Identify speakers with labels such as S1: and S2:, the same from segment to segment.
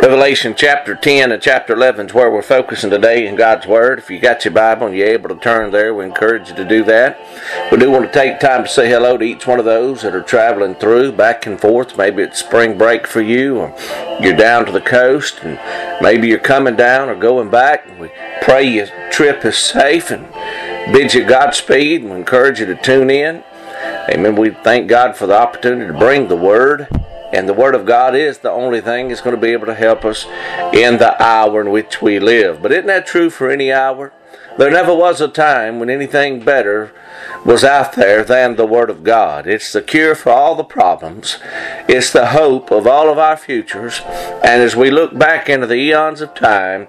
S1: Revelation chapter 10 and chapter 11 is where we're focusing today in God's Word. If you got your Bible and you're able to turn there, we encourage you to do that. We do want to take time to say hello to each one of those that are traveling through, back and forth. Maybe it's spring break for you, or you're down to the coast, and maybe you're coming down or going back. We pray your trip is safe and bid you Godspeed, and we encourage you to tune in. Amen. We thank God for the opportunity to bring the Word. And the Word of God is the only thing that's going to be able to help us in the hour in which we live. But isn't that true for any hour? There never was a time when anything better was out there than the Word of God. It's the cure for all the problems. It's the hope of all of our futures. And as we look back into the eons of time,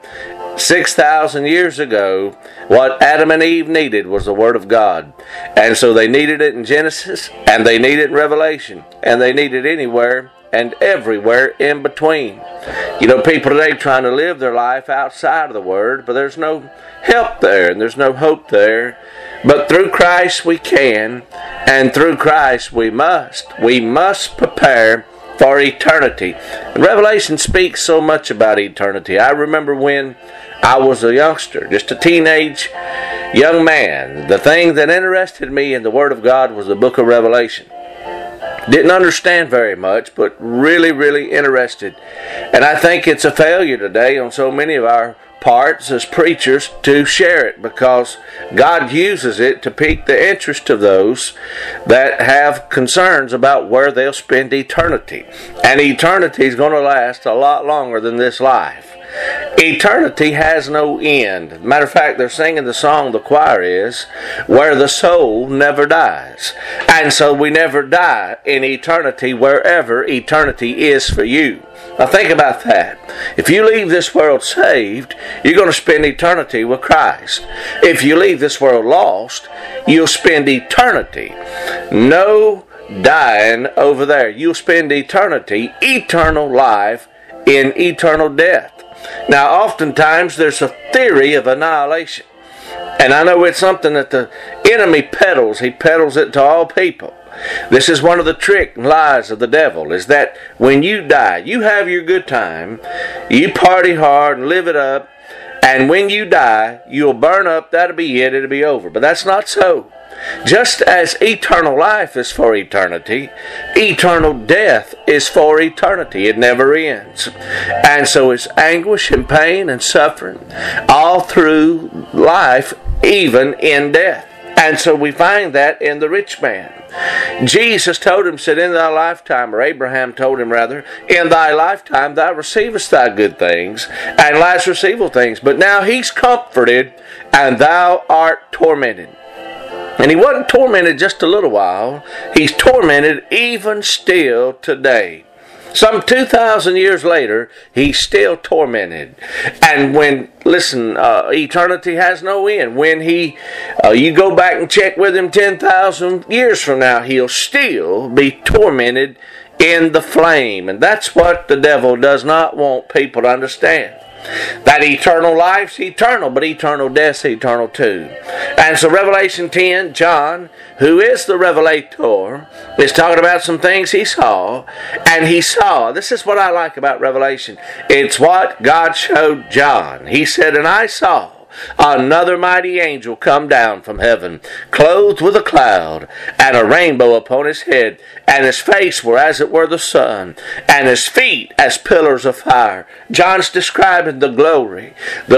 S1: 6,000 years ago, what Adam and Eve needed was the Word of God. And so they needed it in Genesis, and they need it in Revelation, and they need it anywhere and everywhere in between. You know, people today trying to live their life outside of the Word, but there's no help there, and there's no hope there. But through Christ we can, and through Christ we must. We must prepare for eternity. And Revelation speaks so much about eternity. I remember when I was a youngster, just a teenage young man, the thing that interested me in the Word of God was the book of Revelation. Didn't understand very much, but really interested. And I think it's a failure today on so many of our parts as preachers to share it, because God uses it to pique the interest of those that have concerns about where they'll spend eternity. And eternity is going to last a lot longer than this life. Eternity has no end. Matter of fact, they're singing the song, the choir is, where the soul never dies. And so we never die in eternity wherever eternity is for you. Now think about that. If you leave this world saved, you're going to spend eternity with Christ. If you leave this world lost, you'll spend eternity. No dying over there. You'll spend eternity, eternal life, in eternal death. Now, oftentimes there's a theory of annihilation. And I know it's something that the enemy peddles. He peddles it to all people. This is one of the trick and lies of the devil, is that when you die, you have your good time, you party hard and live it up, and when you die, you'll burn up, that'll be it, it'll be over. But that's not so. Just as eternal life is for eternity, eternal death is for eternity. It never ends. And so it's anguish and pain and suffering all through life, even in death. And so we find that in the rich man. Jesus told him, said, in thy lifetime, or Abraham told him rather, in thy lifetime thou receivest thy good things, and Lazarus evil things. But now he's comforted, and thou art tormented. And he wasn't tormented just a little while. He's tormented even still today. Some 2,000 years later, he's still tormented. And when, listen, eternity has no end. When you go back and check with him 10,000 years from now, he'll still be tormented in the flame. And that's what the devil does not want people to understand. That eternal life's eternal, but eternal death's eternal too. And so Revelation 10, John, who is the revelator, is talking about some things he saw. And he saw, this is what I like about Revelation, it's what God showed John. He said, and I saw another mighty angel come down from heaven, clothed with a cloud, and a rainbow upon his head, and his face were as it were the sun, and his feet as pillars of fire. John's describing the glory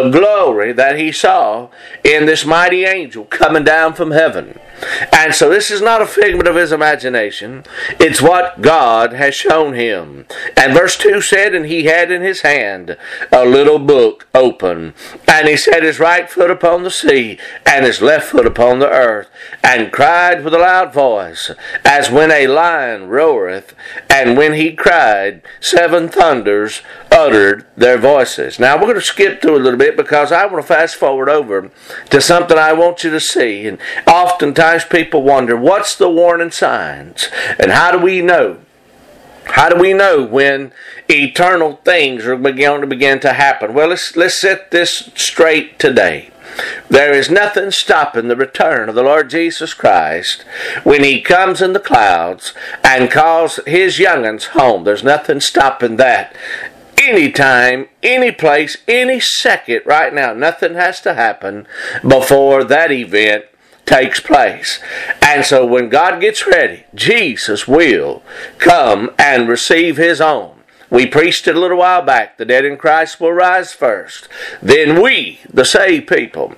S1: that he saw in this mighty angel coming down from heaven. And so this is not a figment of his imagination. It's what God has shown him. And verse 2 said, and he had in his hand a little book open, and he set his right foot upon the sea, and his left foot upon the earth, and cried with a loud voice, as when a lion roareth. And when he cried, 7 thunders uttered their voices. Now we're going to skip through a little bit, because I want to fast forward over to something I want you to see. And oftentimes people wonder, what's the warning signs? And how do we know? How do we know when eternal things are going to begin to happen? Well, let's set this straight today. There is nothing stopping the return of the Lord Jesus Christ when He comes in the clouds and calls His young'uns home. There's nothing stopping that. anytime, any place, any second right now. Nothing has to happen before that event takes place. And so when God gets ready, Jesus will come and receive his own. We preached it a little while back. The dead in Christ will rise first. Then we, the saved people,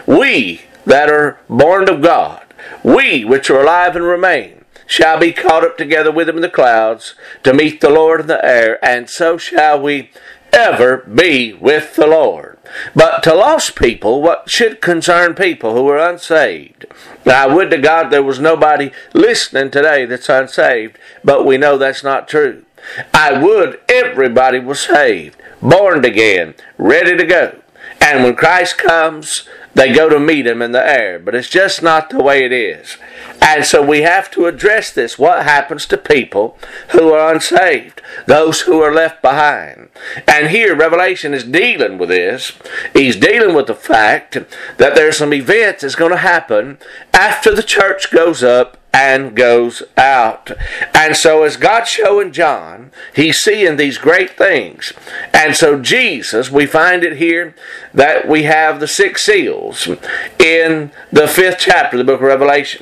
S1: we that are born of God, we which are alive and remain, shall be caught up together with him in the clouds to meet the Lord in the air, and so shall we ever be with the Lord. But to lost people, what should concern people who are unsaved? Now, I would to God there was nobody listening today that's unsaved, but we know that's not true. I would everybody was saved, born again, ready to go. And when Christ comes, they go to meet him in the air. But it's just not the way it is. And so we have to address this. What happens to people who are unsaved? Those who are left behind. And here Revelation is dealing with this. He's dealing with the fact that there's some events that's going to happen after the church goes up and goes out. And so as God's showing John, he's seeing these great things. And so Jesus, we find it here that we have the 6 seals in the 5th chapter of the book of Revelation.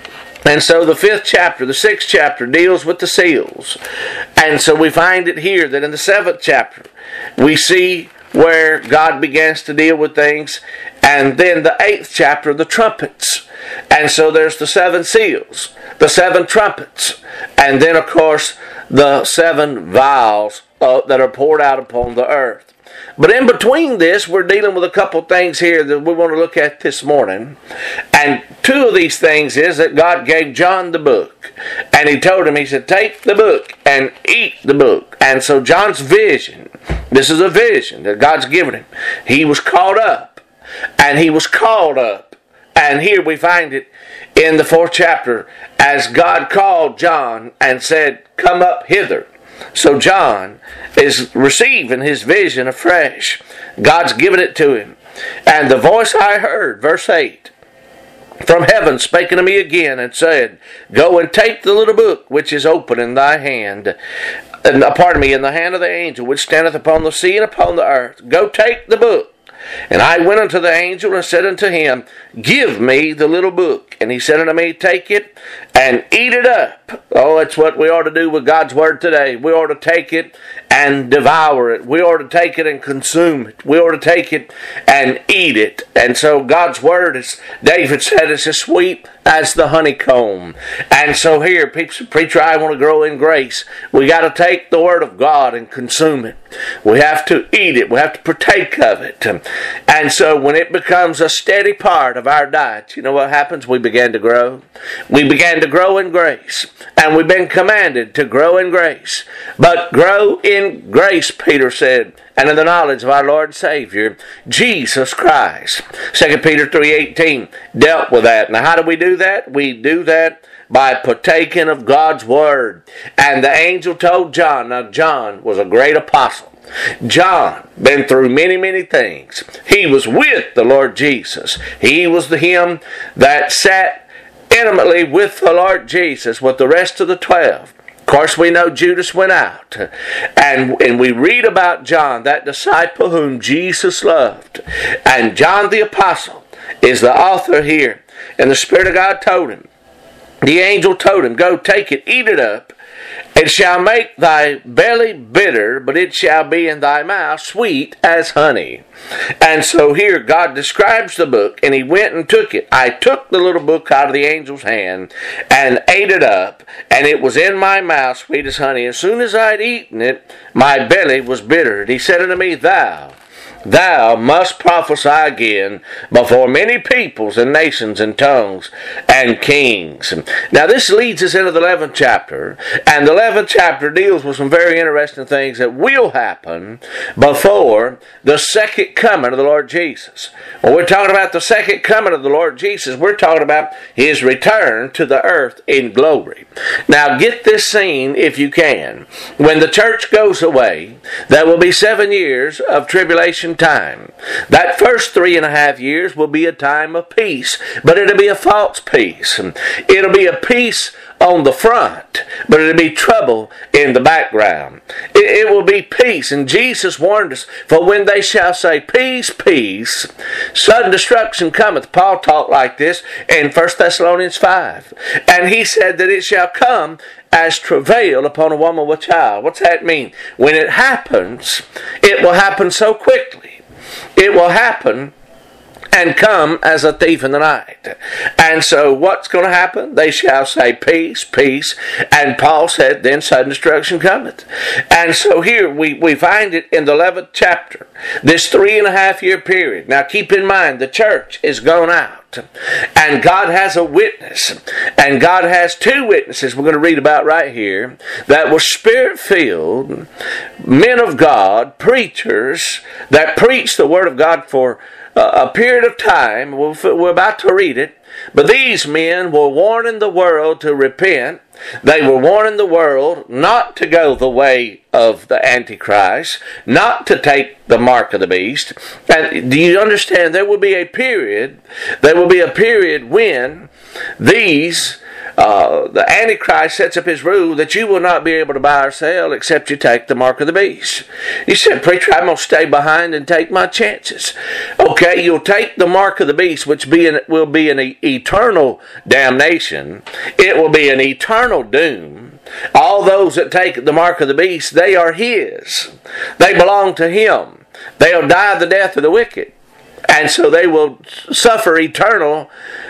S1: And so the 5th chapter, the 6th chapter deals with the seals. And so we find it here that in the 7th chapter we see where God begins to deal with things. And then the 8th chapter, the trumpets. And so there's the 7 seals, the 7 trumpets, and then of course the 7 vials that are poured out upon the earth. But in between this, we're dealing with a couple things here that we want to look at this morning. And 2 of these things is that God gave John the book. And he told him, he said, take the book and eat the book. And so John's vision, this is a vision that God's given him. He was caught up. And he was called up. And here we find it in the 4th chapter as God called John and said, come up hither. So John is receiving his vision afresh. God's given it to him. And the voice I heard, verse 8, from heaven spake unto me again and said, go and take the little book which is open in thy hand, in the hand of the angel which standeth upon the sea and upon the earth. Go take the book. And I went unto the angel and said unto him, give me the little book. And he said unto me, take it and eat it up. Oh, it's what we ought to do with God's word today. We ought to take it and devour it. We ought to take it and consume it. We ought to take it and eat it. And so God's word, as David said, is as sweet as the honeycomb. And so here, preacher, I want to grow in grace. We got to take the word of God and consume it. We have to eat it. We have to partake of it. And so when it becomes a steady part of our diet, you know what happens? We begin to grow. We began to grow in grace. And we've been commanded to grow in grace. But grow in grace, Peter said, and in the knowledge of our Lord and Savior, Jesus Christ. 2 Peter 3:18 dealt with that. Now how do we do that? We do that by partaking of God's word. And the angel told John, now John was a great apostle. John been through many, many things. He was with the Lord Jesus. He was him that sat intimately with the Lord Jesus with the rest of the 12. Of course, we know Judas went out. And we read about John, that disciple whom Jesus loved. And John the apostle is the author here. And the Spirit of God told him, the angel told him, go take it, eat it up. It shall make thy belly bitter, but it shall be in thy mouth sweet as honey. And so here God describes the book, and he went and took it. I took the little book out of the angel's hand and ate it up, and it was in my mouth sweet as honey. As soon as I had eaten it, my belly was bitter. And he said unto me, Thou must prophesy again before many peoples and nations and tongues and kings. Now this leads us into the 11th chapter. And the 11th chapter deals with some very interesting things that will happen before the second coming of the Lord Jesus. When we're talking about the second coming of the Lord Jesus, we're talking about his return to the earth in glory. Now get this scene if you can. When the church goes away, there will be 7 years of tribulation tribulation time. That first 3.5 years will be a time of peace, but it'll be a false peace. It'll be a peace on the front, but it'll be trouble in the background. It will be peace, and Jesus warned us, for when they shall say, peace, peace, sudden destruction cometh. Paul talked like this in 1 Thessalonians 5. And he said that it shall come as travail upon a woman with child. What's that mean? When it happens, it will happen so quickly. It will happen and come as a thief in the night. And so what's going to happen? They shall say peace, peace. And Paul said, then sudden destruction cometh. And so here we find it in the 11th chapter. This 3.5 year period. Now keep in mind, the church is gone out. And God has a witness. And God has two witnesses we're going to read about right here that were spirit-filled men of God, preachers that preached the Word of God for a period of time. We're about to read it. But these men were warning the world to repent. They were warning the world not to go the way of the Antichrist, not to take the mark of the beast. And do you understand? There will be a period when the Antichrist sets up his rule that you will not be able to buy or sell except you take the mark of the beast. You said, preacher, I'm going to stay behind and take my chances. Okay, you'll take the mark of the beast, which will be an eternal damnation. It will be an eternal doom. All those that take the mark of the beast, they are his. They belong to him. They'll die the death of the wicked. And so they will suffer eternal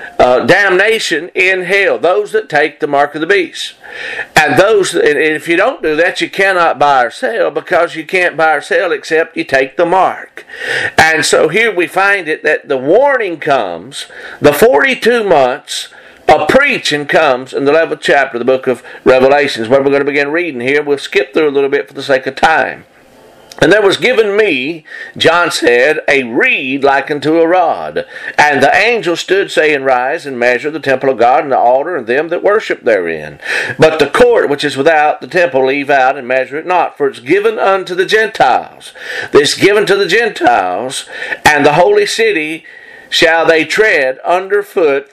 S1: damnation in hell, those that take the mark of the beast. And if you don't do that, you cannot buy or sell, because you can't buy or sell except you take the mark. And so here we find it that the warning comes, the 42 months of preaching comes in the 11th chapter of the book of Revelations, where we're going to begin reading here. We'll skip through a little bit for the sake of time. And there was given me, John said, a reed like unto a rod. And the angel stood, saying, Rise and measure the temple of God and the altar and them that worship therein. But the court which is without the temple leave out and measure it not, for it's given unto the Gentiles. This given to the Gentiles, and the holy city shall they tread under foot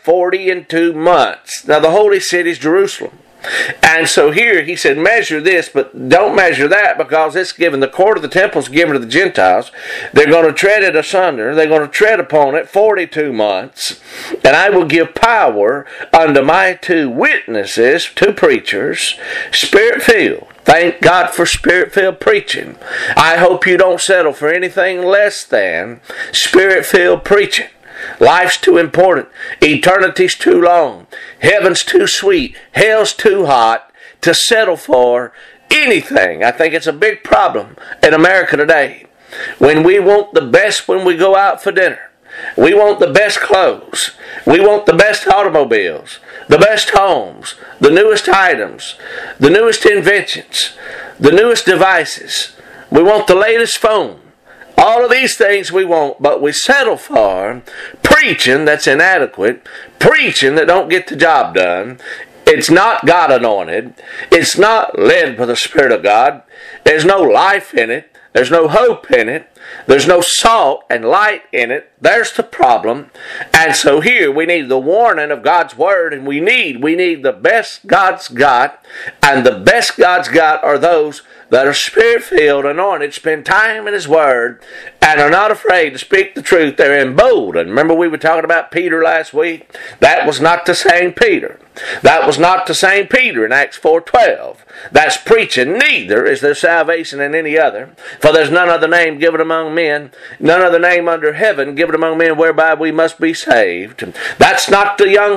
S1: 42 months. Now the holy city is Jerusalem. And so here he said, measure this, but don't measure that, because it's given, the court of the temple is given to the Gentiles. They're going to tread it asunder. They're going to tread upon it 42 months. And I will give power unto my two witnesses, two preachers, spirit-filled. Thank God for spirit-filled preaching. I hope you don't settle for anything less than spirit-filled preaching. Life's too important. Eternity's too long. Heaven's too sweet. Hell's too hot to settle for anything. I think it's a big problem in America today. When we want the best when we go out for dinner. We want the best clothes. We want the best automobiles. The best homes. The newest items. The newest inventions. The newest devices. We want the latest phone. All of these things we want, but we settle for preaching that's inadequate, preaching that don't get the job done. It's not God anointed. It's not led by the Spirit of God. There's no life in it. There's no hope in it. There's no salt and light in it. There's the problem. And so here we need the warning of God's Word, and we need the best God's got. And the best God's got are those that are spirit-filled, anointed, spend time in His Word, and are not afraid to speak the truth. They're emboldened. Remember we were talking about Peter last week? That was not the same Peter. That was not the same Peter in Acts 4:12. That's preaching, neither is there salvation in any other. For there's none other name given among men, none other name under heaven given among men whereby we must be saved. That's not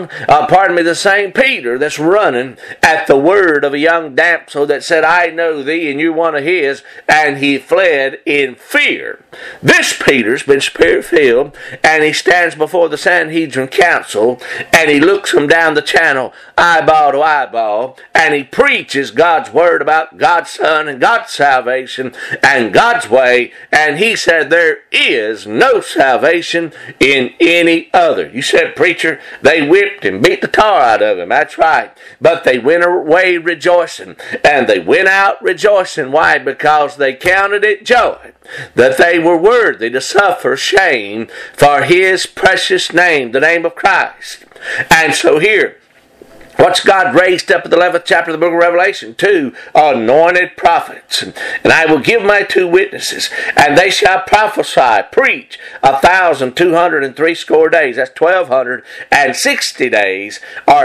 S1: the same Peter that's running at the word of a young damsel that said, I know thee, and you're one of his, and he fled in fear. This Peter's been spirit-filled, and he stands before the Sanhedrin council, and he looks them down the channel, panel, eyeball to eyeball, and he preaches God's word about God's Son and God's salvation and God's way, and he said there is no salvation in any other. You said, preacher, they whipped and beat the tar out of him. That's right. But they went away rejoicing, and they went out rejoicing. Why? Because they counted it joy that they were worthy to suffer shame for his precious name, the name of Christ. And so here, what's God raised up in the 11th chapter of the book of Revelation? 2 anointed prophets. And I will give my 2 witnesses, and they shall prophesy, preach 1,260 days. That's 1,260 days, or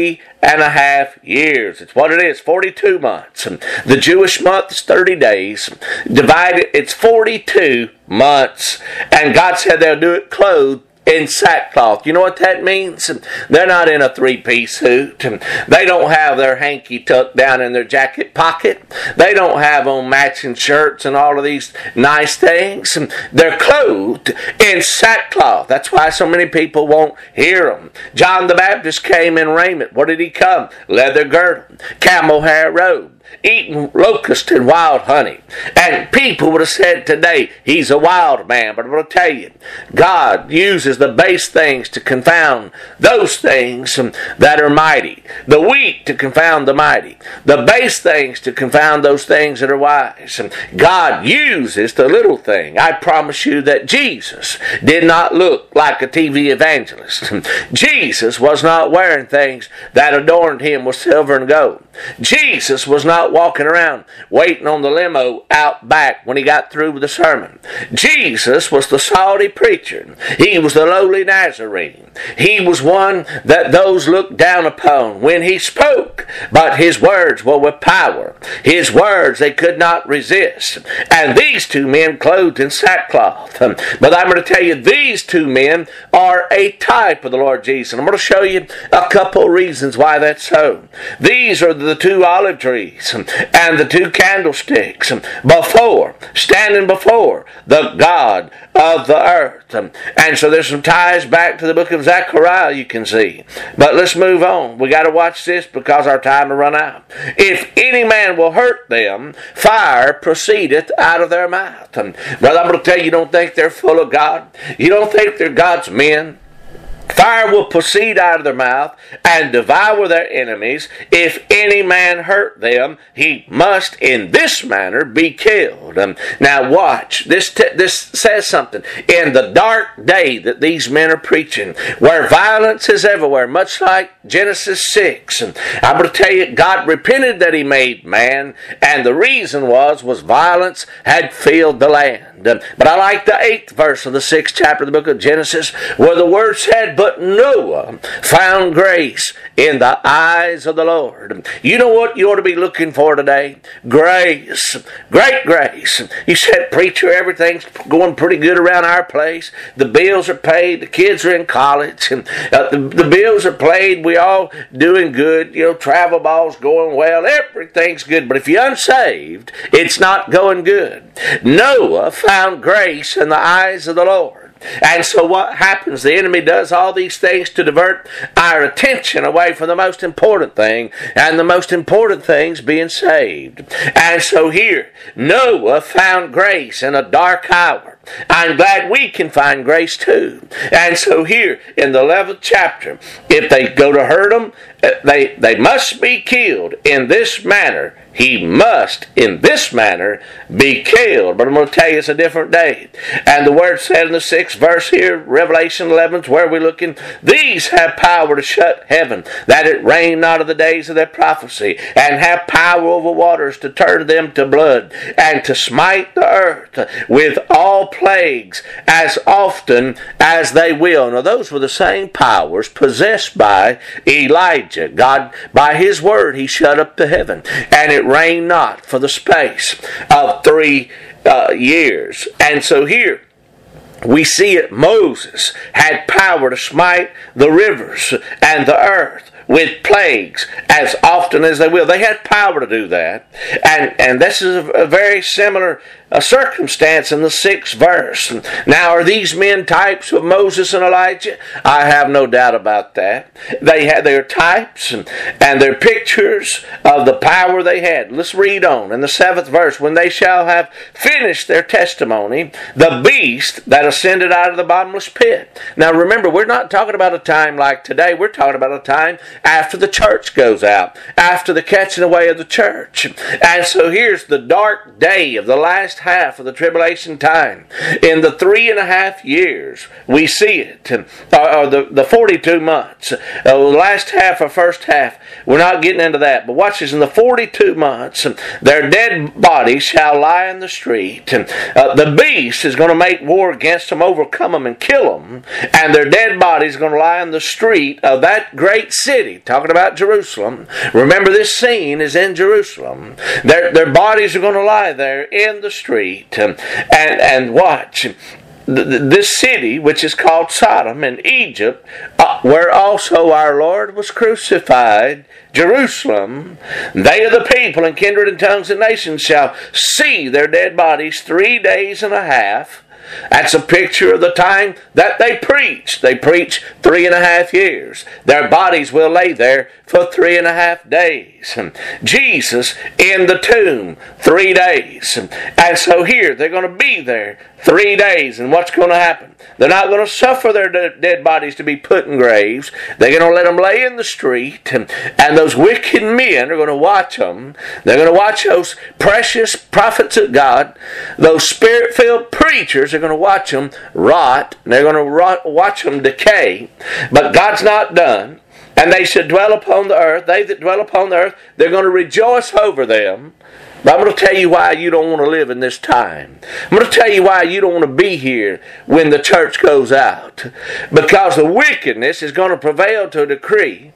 S1: 3.5 years. It's what it is, 42 months. The Jewish month is 30 days. Divided, it's 42 months. And God said they'll do it clothed in sackcloth. You know what that means? They're not in a 3-piece suit. They don't have their hanky tucked down in their jacket pocket. They don't have on matching shirts and all of these nice things. They're clothed in sackcloth. That's why so many people won't hear them. John the Baptist came in raiment. What did he come? Leather girdle, camel hair robe, eating locust and wild honey. And people would have said today, he's a wild man. But I'm going to tell you, God uses the base things to confound those things that are mighty. The weak to confound the mighty. The base things to confound those things that are wise. God uses the little thing. I promise you that Jesus did not look like a TV evangelist. Jesus was not wearing things that adorned him with silver and gold. Jesus was not walking around waiting on the limo out back when he got through with the sermon. Jesus was the salty preacher. He was the lowly Nazarene. He was one that those looked down upon when he spoke, but his words were with power. His words they could not resist. And these 2 men clothed in sackcloth. But I'm going to tell you, these 2 men are a type of the Lord Jesus. And I'm going to show you a couple reasons why that's so. These are the 2 olive trees and the 2 candlesticks standing before the God of the earth. And so there's some ties back to the book of Zechariah you can see. But let's move on. We got to watch this because our time will run out. If any man will hurt them, fire proceedeth out of their mouth. Brother, I'm going to tell you, you don't think they're full of God? You don't think they're God's men? Fire will proceed out of their mouth and devour their enemies. If any man hurt them, he must in this manner be killed. Now watch. This says something. In the dark day that these men are preaching, where violence is everywhere, much like Genesis 6. I'm going to tell you, God repented that he made man, and the reason was violence had filled the land. But I like the 8th verse of the 6th chapter of the book of Genesis, where the word said, but Noah found grace in the eyes of the Lord. You know what you ought to be looking for today? Grace. Great grace. You said, preacher, everything's going pretty good around our place. The bills are paid. The kids are in college. The bills are paid. We all doing good. Travel ball's going well. Everything's good. But if you're unsaved, it's not going good. Noah found grace in the eyes of the Lord. And so what happens? The enemy does all these things to divert our attention away from the most important thing, and the most important thing's being saved. And so here, Noah found grace in a dark hour. I'm glad we can find grace too. And so here, in the 11th chapter, if they go to hurt them, they must be killed in this manner. He must, in this manner, be killed. But I'm going to tell you, it's a different day. And the word said in the 6th verse here, Revelation 11, where we're looking, these have power to shut heaven, that it rain not of the days of their prophecy, and have power over waters to turn them to blood, and to smite the earth with all plagues as often as they will. Now those were the same powers possessed by Elijah. God, by his word, he shut up the heaven, and it rained not for the space of 3 years. And so here we see it, Moses had power to smite the rivers and the earth with plagues as often as they will. They had power to do that. And this is a very similar a circumstance in the 6th verse. Now, are these men types of Moses and Elijah? I have no doubt about that. They had their types and their pictures of the power they had. Let's read on. In the 7th verse, when they shall have finished their testimony, the beast that ascended out of the bottomless pit. Now, remember, we're not talking about a time like today. We're talking about a time after the church goes out, after the catching away of the church. And so here's the dark day of the last half of the tribulation time. In the 3.5 years, we see it, or the 42 months, the last half or first half. We're not getting into that, but watch this. In the 42 months, their dead bodies shall lie in the street. The beast is going to make war against them, overcome them, and kill them. And their dead bodies are going to lie in the street of that great city. Talking about Jerusalem. Remember, this scene is in Jerusalem. Their bodies are going to lie there in the street. And watch. This city, which is called Sodom in Egypt, where also our Lord was crucified, Jerusalem, they of the people and kindred and tongues and nations shall see their dead bodies 3 days and a half. That's a picture of the time that they preached. They preached 3.5 years. Their bodies will lay there for 3.5 days. Jesus in the tomb, 3 days. And so here, they're going to be there 3 days. And what's going to happen? They're not going to suffer their dead bodies to be put in graves. They're going to let them lay in the street. And those wicked men are going to watch them. They're going to watch those precious prophets of God, those spirit-filled preachers are going to watch them rot. They're going to watch them decay. But God's not done. And they should dwell upon the earth. They that dwell upon the earth, they're going to rejoice over them. But I'm going to tell you why you don't want to live in this time. I'm going to tell you why you don't want to be here when the church goes out. Because the wickedness is going to prevail to a degree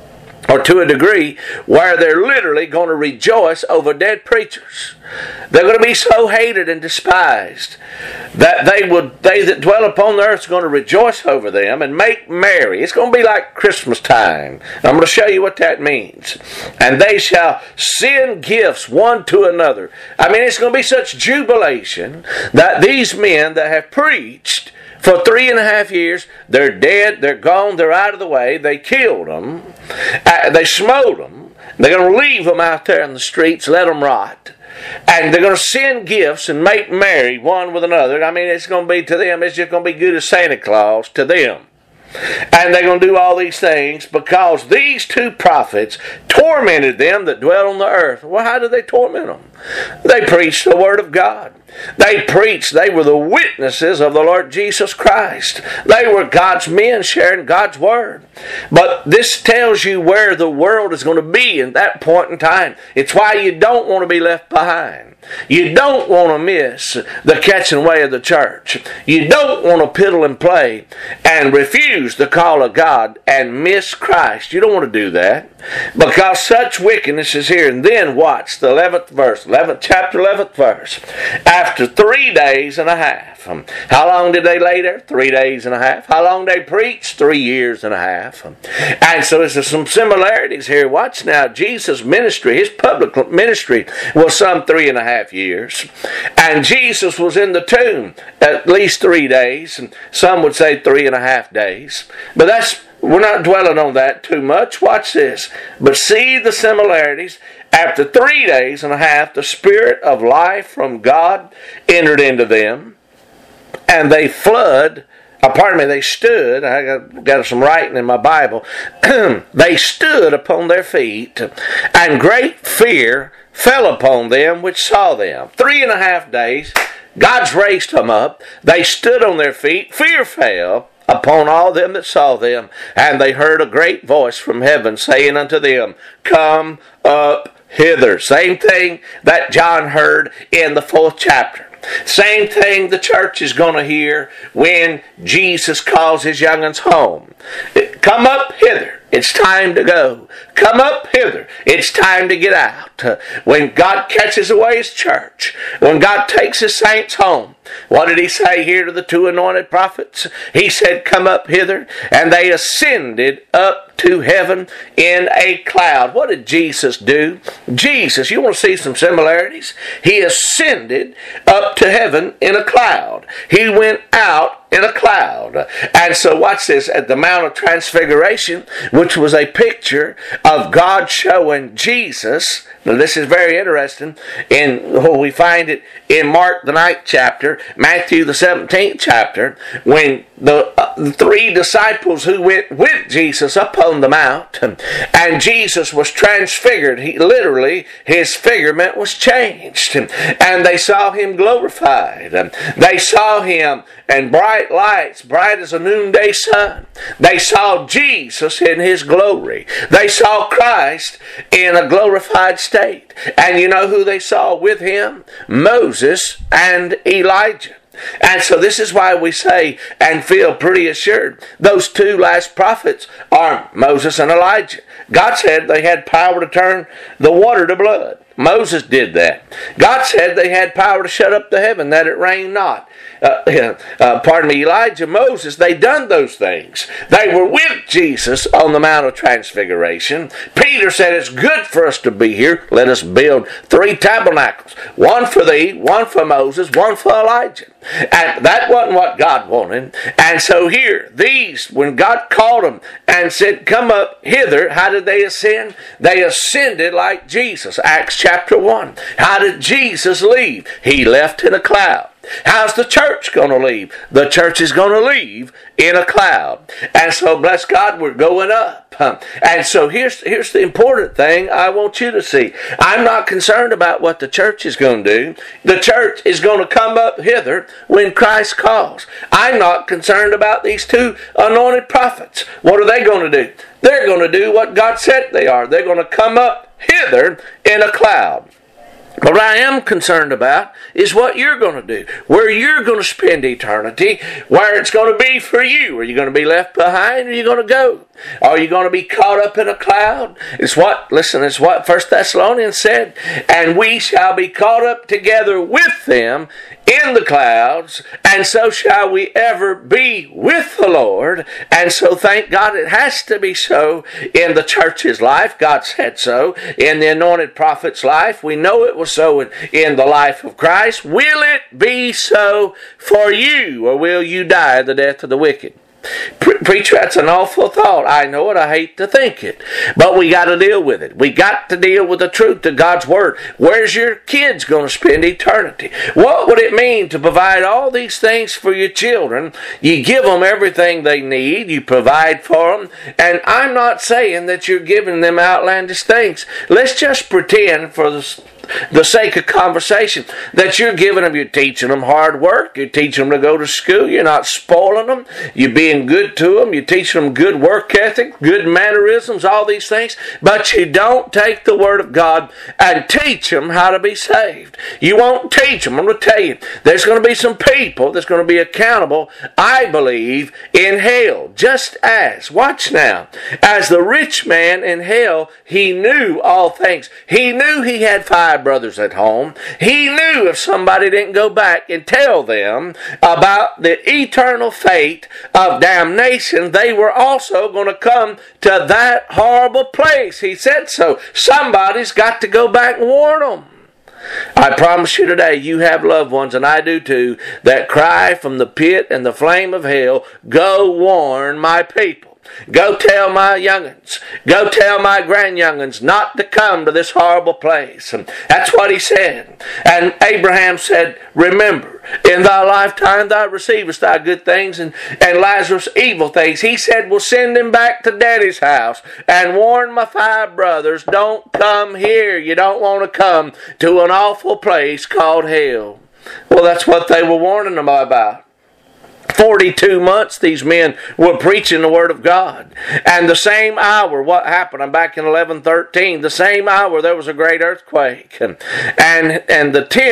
S1: where they're literally going to rejoice over dead preachers. They're going to be so hated and despised that they that dwell upon the earth are going to rejoice over them and make merry. It's going to be like Christmas time. I'm going to show you what that means. And they shall send gifts one to another. I mean, it's going to be such jubilation that these men that have preached for 3.5 years, they're dead, they're gone, they're out of the way, they killed them, they smote them, they're going to leave them out there in the streets, let them rot. And they're going to send gifts and make merry one with another. I mean, it's going to be to them, it's just going to be good as Santa Claus to them. And they're going to do all these things because these two prophets tormented them that dwell on the earth. Well, how did they torment them? They preached the Word of God. They preached. They were the witnesses of the Lord Jesus Christ. They were God's men sharing God's Word. But this tells you where the world is going to be in that point in time. It's why you don't want to be left behind. You don't want to miss the catching away of the church. You don't want to piddle and play and refuse the call of God and miss Christ. You don't want to do that because such wickedness is here. And then watch the 11th verse, chapter 11th verse. After 3 days and a half. How long did they lay there? 3 days and a half. How long they preached? 3 years and a half. And so there's some similarities here. Watch now. Jesus' ministry, his public ministry was some 3.5 years. And Jesus was in the tomb at least 3 days. And some would say 3.5 days. But we're not dwelling on that too much. Watch this. But see the similarities. After 3 days and a half, the Spirit of life from God entered into them. And they stood. I got some writing in my Bible. They stood upon their feet, and great fear fell upon them which saw them. 3.5 days, God's raised them up. They stood on their feet. Fear fell upon all them that saw them, and they heard a great voice from heaven saying unto them, Come up hither. Same thing that John heard in the 4th chapter. Same thing the church is going to hear when Jesus calls his young'uns home. Come up hither. It's time to go. Come up hither. It's time to get out. When God catches away His church, when God takes His saints home, what did He say here to the two anointed prophets? He said, come up hither. And they ascended up to heaven in a cloud. What did Jesus do? Jesus, you want to see some similarities? He ascended up to heaven in a cloud. He went out in a cloud. And so watch this, at the Mount of Transfiguration, which was a picture of God showing Jesus. Now this is very interesting. We find it in Mark the 9th chapter, Matthew the 17th chapter, when the three disciples who went with Jesus up on the mount, and Jesus was transfigured. His figurement was changed. And they saw Him glorified. They saw Him in bright lights, bright as a noonday sun. They saw Jesus in His glory. They saw Christ in a glorified state. And you know who they saw with Him? Moses and Elijah. And so this is why we say and feel pretty assured. Those two last prophets are Moses and Elijah. God said they had power to turn the water to blood. Moses did that. God said they had power to shut up the heaven that it rained not. Elijah, Moses, they done those things. They were with Jesus on the Mount of Transfiguration. Peter said, it's good for us to be here. Let us build 3 tabernacles. One for thee, one for Moses, one for Elijah. And that wasn't what God wanted. And so here, when God called them and said, come up hither, how did they ascend? They ascended like Jesus. Acts chapter 1. How did Jesus leave? He left in a cloud. How's the church going to leave? The church is going to leave in a cloud. And so, bless God, we're going up. And so here's the important thing I want you to see. I'm not concerned about what the church is going to do. The church is going to come up hither when Christ calls. I'm not concerned about these two anointed prophets. What are they going to do? They're going to do what God said they are. They're going to come up hither in a cloud. What I am concerned about is what you're going to do, where you're going to spend eternity, where it's going to be for you. Are you going to be left behind, or are you going to go? Are you going to be caught up in a cloud? It's what 1 Thessalonians said, and we shall be caught up together with them in the clouds, and so shall we ever be with the Lord. And so thank God it has to be so in the church's life. God said so. In the anointed prophet's life, we know it was so in the life of Christ. Will it be so for you, or will you die the death of the wicked? Preacher, that's an awful thought. I know it. I hate to think it. But we got to deal with it. We got to deal with the truth of God's Word. Where's your kids going to spend eternity? What would it mean to provide all these things for your children? You give them everything they need. You provide for them. And I'm not saying that you're giving them outlandish things. Let's just pretend for the sake of conversation that you're giving them, you're teaching them hard work, you're teaching them to go to school, you're not spoiling them, you're being good to them, you're teaching them good work ethic, good mannerisms, all these things, but you don't take the Word of God and teach them how to be saved. You won't teach them. I'm going to tell you, there's going to be some people that's going to be accountable, I believe, in hell, just as, watch now, as the rich man in hell, he knew all things. He knew he had 5 brothers at home. He knew if somebody didn't go back and tell them about the eternal fate of damnation, they were also going to come to that horrible place. He said so. Somebody's got to go back and warn them. I promise you today, you have loved ones, and I do too, that cry from the pit and the flame of hell, go warn my people. Go tell my young'uns, go tell my grandyoung'uns not to come to this horrible place. And that's what he said. And Abraham said, remember, in thy lifetime thou receivest thy good things, and Lazarus evil things. He said, we'll send him back to Daddy's house and warn my 5 brothers, don't come here. You don't want to come to an awful place called hell. Well, that's what they were warning them about. 42 months these men were preaching the Word of God. And the same hour, what happened? I'm back in 11:13. The same hour there was a great earthquake. And the 10th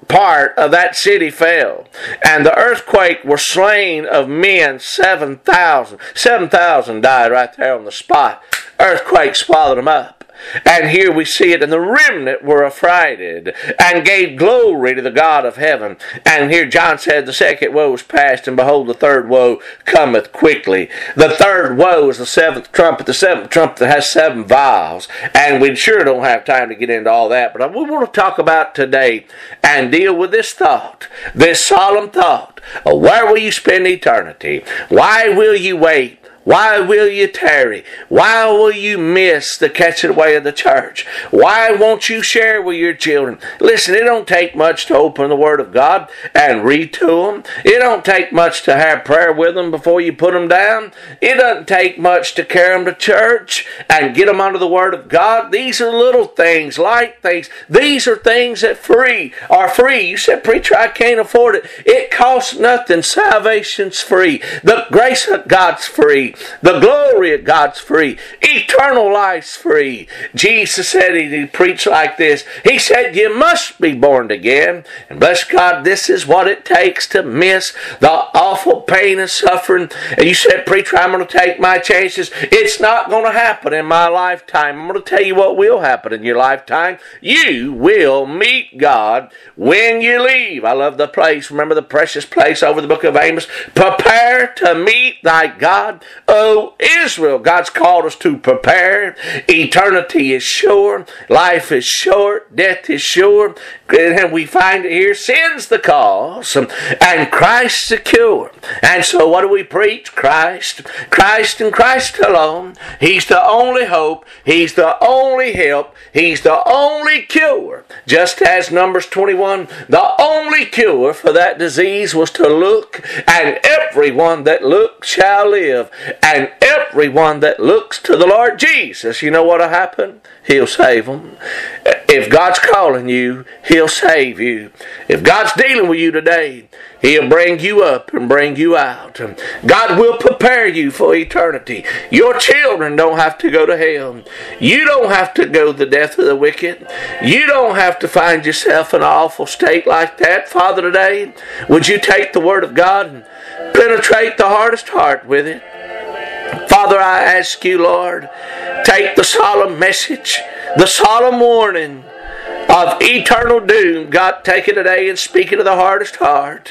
S1: part of that city fell, and the earthquake were slain of men 7,000. 7,000 died right there on the spot. Earthquake swallowed them up. And here we see it, and the remnant were affrighted, and gave glory to the God of heaven. And here John said, the second woe is past, and behold, the third woe cometh quickly. The third woe is the seventh trumpet that has 7 vials. And we sure don't have time to get into all that, but we want to talk about today and deal with this thought, this solemn thought of where will you spend eternity? Why will you wait? Why will you tarry? Why will you miss the catching away of the church? Why won't you share with your children? Listen, it don't take much to open the Word of God and read to them. It don't take much to have prayer with them before you put them down. It doesn't take much to carry them to church and get them under the Word of God. These are little things, light things. These are things that are free. You said, preacher, I can't afford it. It costs nothing. Salvation's free. The grace of God's free. The glory of God's free. Eternal life's free. Jesus said, he preached like this. He said, you must be born again. And bless God, this is what it takes to miss the awful pain and suffering. And you said, preacher, I'm going to take my chances. It's not going to happen in my lifetime. I'm going to tell you what will happen in your lifetime. You will meet God when you leave. I love the place. Remember the precious place over the book of Amos? Prepare to meet thy God. Oh, Israel, God's called us to prepare. Eternity is sure. Life is short. Death is sure. And we find it here. Sin's the cause, and Christ the cure. And so what do we preach? Christ. Christ and Christ alone. He's the only hope. He's the only help. He's the only cure. Just as Numbers 21, the only cure for that disease was to look, and everyone that looks shall live. And everyone that looks to the Lord Jesus, you know what'll happen? He'll save them. If God's calling you, He'll save you. If God's dealing with you today, He'll bring you up and bring you out. God will prepare you for eternity. Your children don't have to go to hell. You don't have to go to the death of the wicked. You don't have to find yourself in an awful state like that. Father, today, would you take the Word of God and penetrate the hardest heart with it? Father, I ask you, Lord, take the solemn message, the solemn warning of eternal doom. God, take it today and speak it to the hardest heart.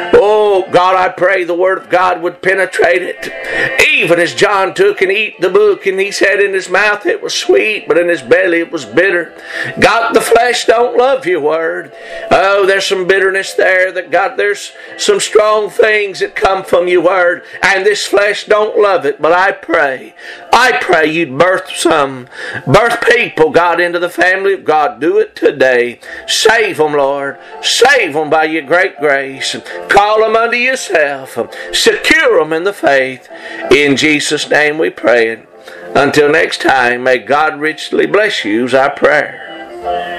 S1: Oh, God, I pray the Word of God would penetrate it. Even as John took and eat the book, and he said in his mouth it was sweet, but in his belly it was bitter. God, the flesh don't love your Word. Oh, there's some bitterness there. That God, there's some strong things that come from your Word, and this flesh don't love it. But I pray you'd birth people, God, into the family of God. Do it today. Save them, Lord. Save them by your great grace. Call them unto yourself. Secure them in the faith. In Jesus' name we pray. Until next time, may God richly bless you is our prayer.